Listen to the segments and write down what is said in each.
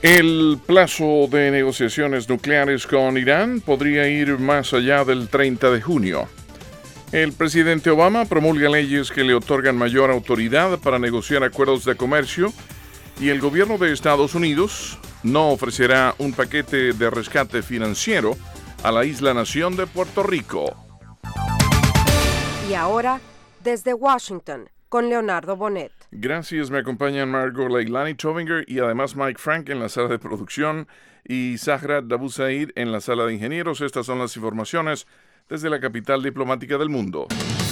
El plazo de negociaciones nucleares con Irán podría ir más allá del 30 de junio. El presidente Obama promulga leyes que le otorgan mayor autoridad para negociar acuerdos de comercio y el gobierno de Estados Unidos no ofrecerá un paquete de rescate financiero a la isla nación de Puerto Rico. Y ahora, desde Washington, con Leonardo Bonet. Gracias, me acompañan Margot Leilani Tovinger y además Mike Frank en la sala de producción y Zahra Dabusaid en la sala de ingenieros. Estas son las informaciones desde la capital diplomática del mundo.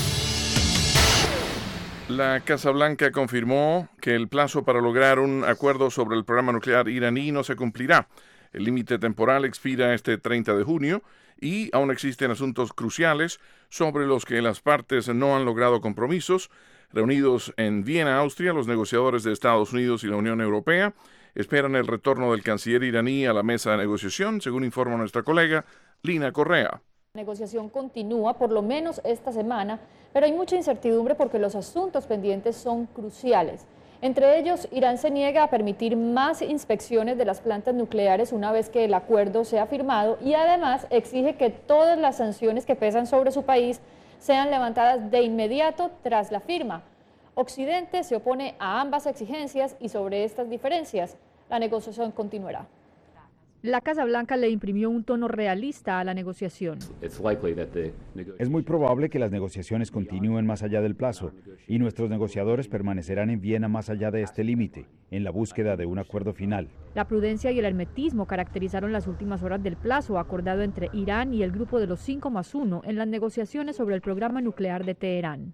La Casa Blanca confirmó que el plazo para lograr un acuerdo sobre el programa nuclear iraní no se cumplirá. El límite temporal expira este 30 de junio y aún existen asuntos cruciales sobre los que las partes no han logrado compromisos. Reunidos en Viena, Austria, los negociadores de Estados Unidos y la Unión Europea esperan el retorno del canciller iraní a la mesa de negociación, según informa nuestra colega Lina Correa. La negociación continúa, por lo menos esta semana, pero hay mucha incertidumbre porque los asuntos pendientes son cruciales. Entre ellos, Irán se niega a permitir más inspecciones de las plantas nucleares una vez que el acuerdo sea firmado y además exige que todas las sanciones que pesan sobre su país sean levantadas de inmediato tras la firma. Occidente se opone a ambas exigencias y sobre estas diferencias, la negociación continuará. La Casa Blanca le imprimió un tono realista a la negociación. Es muy probable que las negociaciones continúen más allá del plazo y nuestros negociadores permanecerán en Viena más allá de este límite, en la búsqueda de un acuerdo final. La prudencia y el hermetismo caracterizaron las últimas horas del plazo acordado entre Irán y el grupo de los 5+1 en las negociaciones sobre el programa nuclear de Teherán.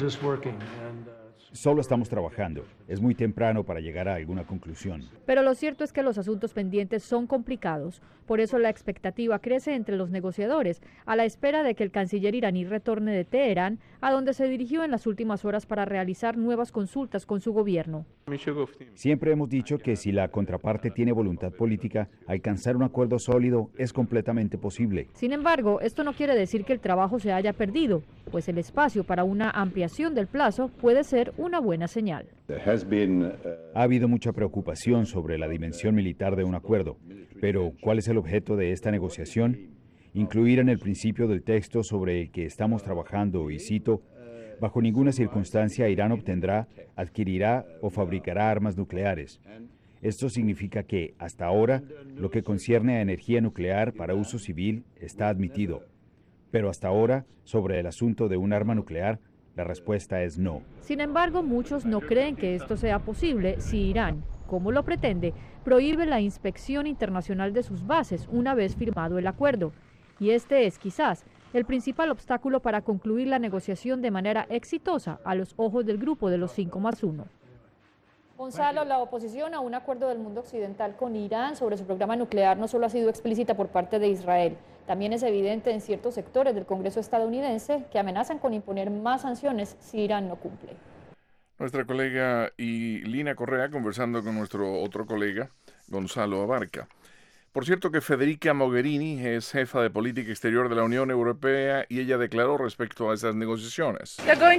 Solo estamos trabajando. Es muy temprano para llegar a alguna conclusión. Pero lo cierto es que los asuntos pendientes son complicados. Por eso la expectativa crece entre los negociadores, a la espera de que el canciller iraní retorne de Teherán, a donde se dirigió en las últimas horas para realizar nuevas consultas con su gobierno. Siempre hemos dicho que si la contraparte tiene voluntad política, alcanzar un acuerdo sólido es completamente posible. Sin embargo, esto no quiere decir que el trabajo se haya perdido, pues el espacio para una ampliación del plazo puede ser una buena señal. Ha habido mucha preocupación sobre la dimensión militar de un acuerdo, pero ¿cuál es el objeto de esta negociación? Incluir en el principio del texto sobre el que estamos trabajando, y cito, bajo ninguna circunstancia Irán obtendrá, adquirirá o fabricará armas nucleares. Esto significa que, hasta ahora, lo que concierne a energía nuclear para uso civil está admitido. Pero hasta ahora, sobre el asunto de un arma nuclear, la respuesta es no. Sin embargo, muchos no creen que esto sea posible si Irán, como lo pretende, prohíbe la inspección internacional de sus bases una vez firmado el acuerdo. Y este es, quizás, el principal obstáculo para concluir la negociación de manera exitosa a los ojos del grupo de los 5+1. Gonzalo, la oposición a un acuerdo del mundo occidental con Irán sobre su programa nuclear no solo ha sido explícita por parte de Israel, también es evidente en ciertos sectores del Congreso estadounidense que amenazan con imponer más sanciones si Irán no cumple. Nuestra colega Lina Correa conversando con nuestro otro colega, Gonzalo Abarca. Por cierto que Federica Mogherini es jefa de política exterior de la Unión Europea y ella declaró respecto a esas negociaciones.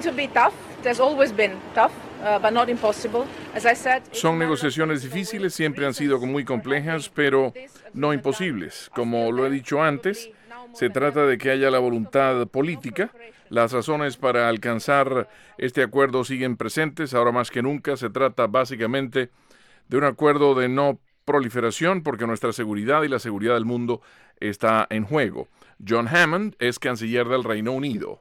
Son negociaciones difíciles, siempre han sido muy complejas, pero no imposibles. Como lo he dicho antes, se trata de que haya la voluntad política. Las razones para alcanzar este acuerdo siguen presentes. Ahora más que nunca se trata básicamente de un acuerdo de no proliferación porque nuestra seguridad y la seguridad del mundo está en juego. John Hammond es canciller del Reino Unido.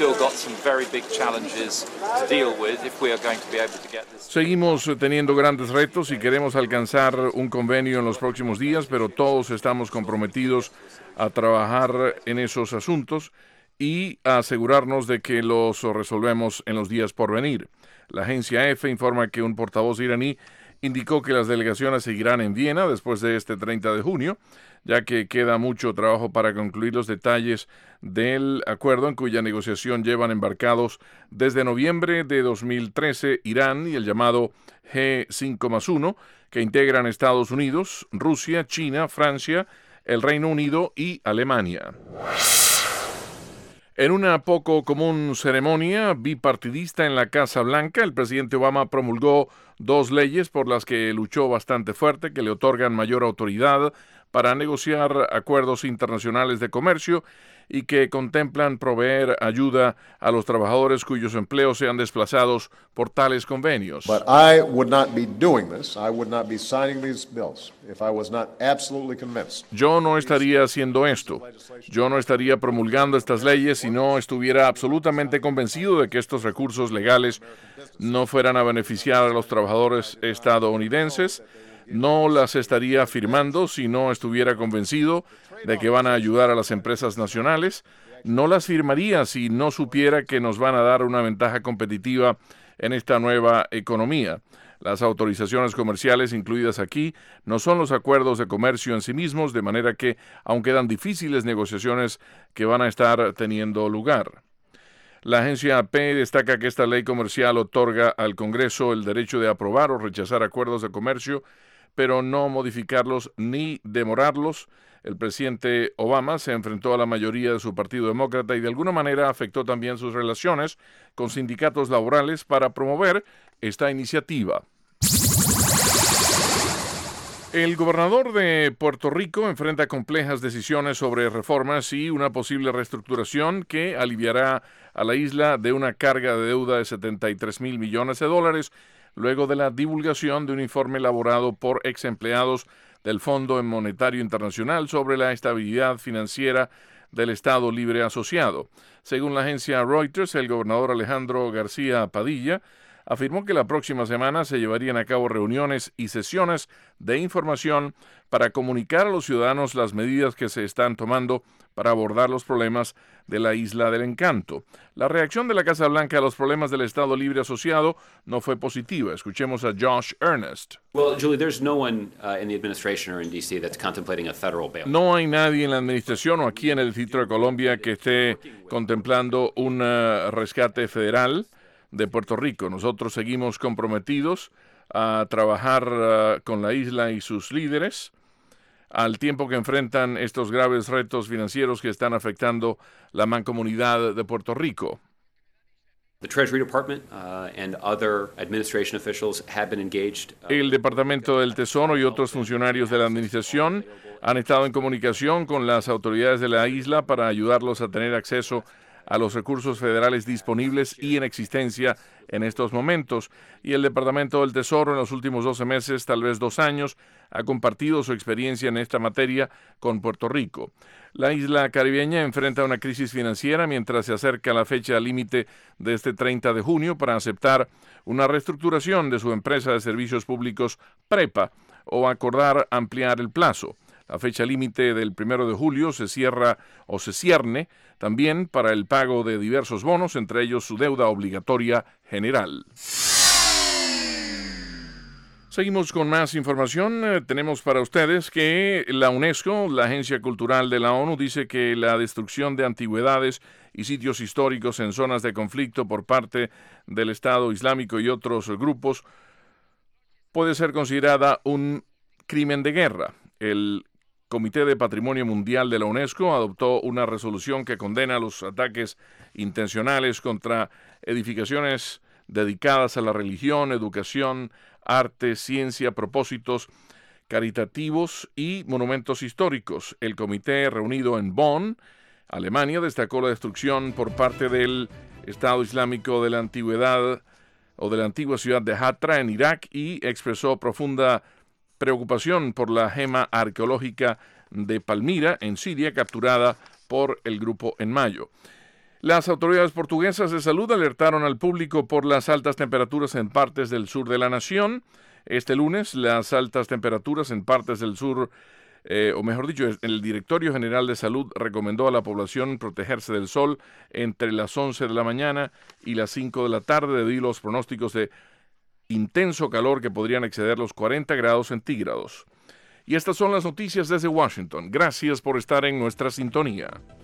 Seguimos teniendo grandes retos y queremos alcanzar un convenio en los próximos días, pero todos estamos comprometidos a trabajar en esos asuntos y a asegurarnos de que los resolvemos en los días por venir. La agencia EFE informa que un portavoz iraní indicó que las delegaciones seguirán en Viena después de este 30 de junio, ya que queda mucho trabajo para concluir los detalles del acuerdo en cuya negociación llevan embarcados desde noviembre de 2013 Irán y el llamado G5+1, que integran Estados Unidos, Rusia, China, Francia, el Reino Unido y Alemania. En una poco común ceremonia bipartidista en la Casa Blanca, el presidente Obama promulgó 2 leyes por las que luchó bastante fuerte, que le otorgan mayor autoridad para negociar acuerdos internacionales de comercio y que contemplan proveer ayuda a los trabajadores cuyos empleos sean desplazados por tales convenios. But I would not be doing this. I would not be signing these bills if I was not absolutely convinced. Yo no estaría haciendo esto. Yo no estaría promulgando estas leyes si no estuviera absolutamente convencido de que estos recursos legales no fueran a beneficiar a los trabajadores estadounidenses. No las estaría firmando si no estuviera convencido de que van a ayudar a las empresas nacionales. No las firmaría si no supiera que nos van a dar una ventaja competitiva en esta nueva economía. Las autorizaciones comerciales incluidas aquí no son los acuerdos de comercio en sí mismos, de manera que aún quedan difíciles negociaciones que van a estar teniendo lugar. La agencia AP destaca que esta ley comercial otorga al Congreso el derecho de aprobar o rechazar acuerdos de comercio, pero no modificarlos ni demorarlos. El presidente Obama se enfrentó a la mayoría de su partido demócrata y de alguna manera afectó también sus relaciones con sindicatos laborales para promover esta iniciativa. El gobernador de Puerto Rico enfrenta complejas decisiones sobre reformas y una posible reestructuración que aliviará a la isla de una carga de deuda de $73,000 millones luego de la divulgación de un informe elaborado por ex empleados del Fondo Monetario Internacional sobre la estabilidad financiera del Estado Libre Asociado. Según la agencia Reuters, el gobernador Alejandro García Padilla afirmó que la próxima semana se llevarían a cabo reuniones y sesiones de información para comunicar a los ciudadanos las medidas que se están tomando para abordar los problemas de la Isla del Encanto. La reacción de la Casa Blanca a los problemas del Estado Libre Asociado no fue positiva. Escuchemos a Josh Earnest. Well, Julie, there's no one in the administration or in D.C. that's contemplating a federal bailout. No hay nadie en la administración o aquí en el Distrito de Colombia que esté contemplando un rescate federal de Puerto Rico. Nosotros seguimos comprometidos a trabajar con la isla y sus líderes al tiempo que enfrentan estos graves retos financieros que están afectando la mancomunidad de Puerto Rico. The Treasury Department and other administration officials have been engaged. El Departamento del Tesoro y otros funcionarios de la administración han estado en comunicación con las autoridades de la isla para ayudarlos a tener acceso a los recursos federales disponibles y en existencia en estos momentos. Y el Departamento del Tesoro en los últimos 12 meses, tal vez 2 años, ha compartido su experiencia en esta materia con Puerto Rico. La isla caribeña enfrenta una crisis financiera mientras se acerca la fecha límite de este 30 de junio para aceptar una reestructuración de su empresa de servicios públicos PREPA o acordar ampliar el plazo. La fecha límite del 1 de julio se cierra o se cierne también para el pago de diversos bonos, entre ellos su deuda obligatoria general. Seguimos con más información. Tenemos para ustedes que la UNESCO, la Agencia Cultural de la ONU, dice que la destrucción de antigüedades y sitios históricos en zonas de conflicto por parte del Estado Islámico y otros grupos puede ser considerada un crimen de guerra. El Comité de Patrimonio Mundial de la UNESCO adoptó una resolución que condena los ataques intencionales contra edificaciones dedicadas a la religión, educación, arte, ciencia, propósitos caritativos y monumentos históricos. El comité reunido en Bonn, Alemania, destacó la destrucción por parte del Estado Islámico de la antigüedad o de la antigua ciudad de Hatra en Irak y expresó profunda preocupación por la gema arqueológica de Palmira, en Siria, capturada por el grupo en mayo. Las autoridades portuguesas de salud alertaron al público por las altas temperaturas en partes del sur de la nación. Este lunes, las altas temperaturas en partes del sur, o mejor dicho, el Directorio General de Salud recomendó a la población protegerse del sol entre las 11 de la mañana y las 5 de la tarde debido a los pronósticos de intenso calor que podrían exceder los 40 grados centígrados. Y estas son las noticias desde Washington. Gracias por estar en nuestra sintonía.